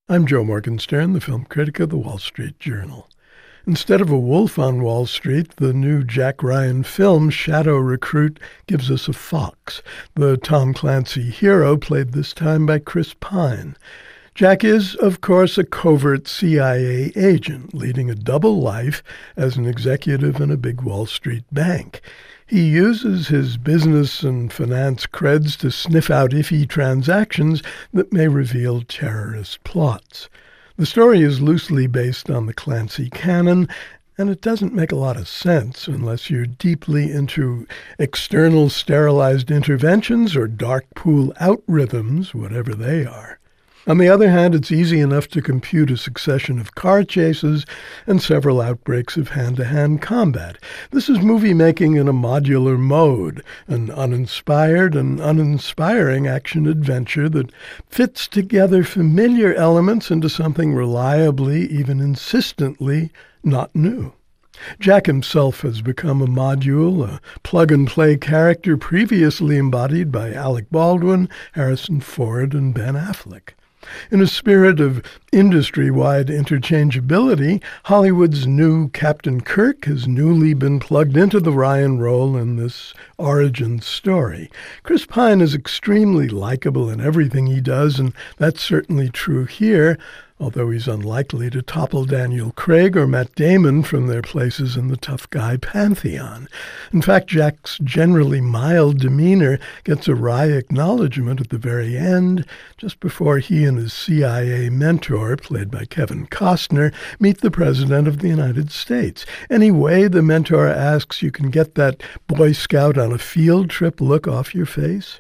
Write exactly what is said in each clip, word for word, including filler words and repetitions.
I'm Joe Morgenstern, the film critic of the Wall Street Journal. Instead of a wolf on Wall Street, the new Jack Ryan film, Shadow Recruit, gives us a fox, the Tom Clancy hero played this time by Chris Pine. Jack is, of course, a covert C I A agent, leading a double life as an executive in a big Wall Street bank. He uses his business and finance creds to sniff out iffy transactions that may reveal terrorist plots. The story is loosely based on the Clancy canon, and it doesn't make a lot of sense unless you're deeply into external sterilized interventions or dark pool out rhythms, whatever they are. On the other hand, it's easy enough to compute a succession of car chases and several outbreaks of hand-to-hand combat. This is movie-making in a modular mode, an uninspired and uninspiring action-adventure that fits together familiar elements into something reliably, even insistently, not new. Jack himself has become a module, a plug-and-play character previously embodied by Alec Baldwin, Harrison Ford, and Ben Affleck. In a spirit of industry-wide interchangeability, Hollywood's new Captain Kirk has newly been plugged into the Ryan role in this origin story. Chris Pine is extremely likable in everything he does, and that's certainly true here, although he's unlikely to topple Daniel Craig or Matt Damon from their places in the tough guy pantheon. In fact, Jack's generally mild demeanor gets a wry acknowledgement at the very end, just before he and his C I A mentor, played by Kevin Costner, meet the President of the United States. Anyway, the mentor asks, you can get that Boy Scout on a field trip look off your face?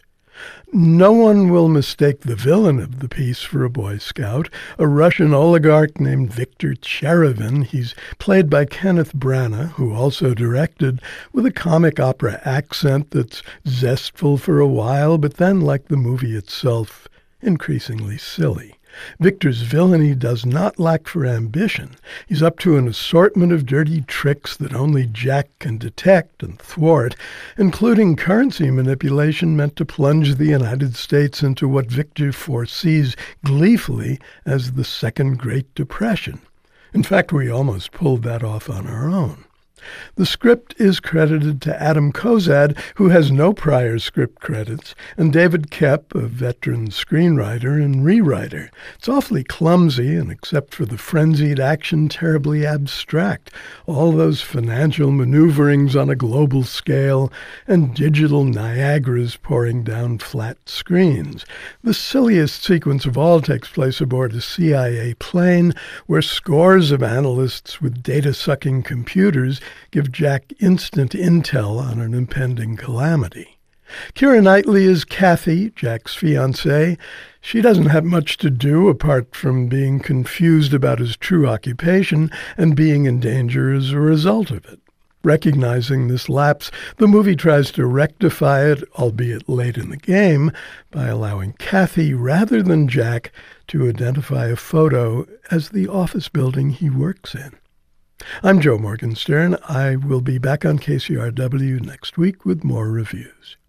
No one will mistake the villain of the piece for a Boy Scout, a Russian oligarch named Viktor Cherevin. He's played by Kenneth Branagh, who also directed, with a comic opera accent that's zestful for a while, but then, like the movie itself, increasingly silly. Victor's villainy does not lack for ambition. He's up to an assortment of dirty tricks that only Jack can detect and thwart, including currency manipulation meant to plunge the United States into what Victor foresees gleefully as the Second Great Depression. In fact, we almost pulled that off on our own. The script is credited to Adam Kozad, who has no prior script credits, and David Koepp, a veteran screenwriter and rewriter. It's awfully clumsy, and except for the frenzied action, terribly abstract. All those financial maneuverings on a global scale and digital Niagaras pouring down flat screens. The silliest sequence of all takes place aboard a C I A plane, where scores of analysts with data-sucking computers give Jack instant intel on an impending calamity. Keira Knightley is Kathy, Jack's fiancée. She doesn't have much to do apart from being confused about his true occupation and being in danger as a result of it. Recognizing this lapse, the movie tries to rectify it, albeit late in the game, by allowing Kathy, rather than Jack, to identify a photo as the office building he works in. I'm Joe Morgenstern. I will be back on K C R W next week with more reviews.